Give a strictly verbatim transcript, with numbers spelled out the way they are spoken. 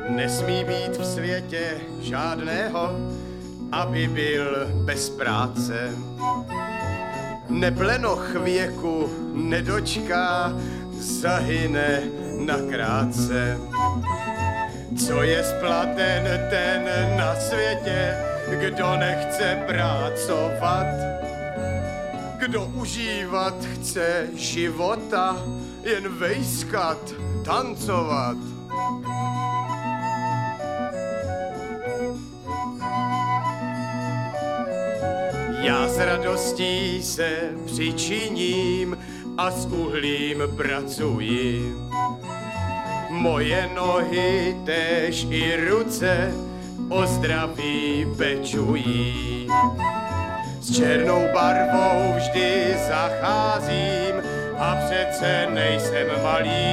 Nesmí být v světě žádného, aby byl bez práce. Neplenoch věku nedočká, zahyne na krátce. Co je splaten ten na světě, kdo nechce pracovat, kdo užívat chce života, jen vejskat, tancovat. Já s radostí se přičiním a s uhlím pracuji. Moje nohy též i ruce o zdraví pečují. S černou barvou vždy zacházím a přece nejsem malý.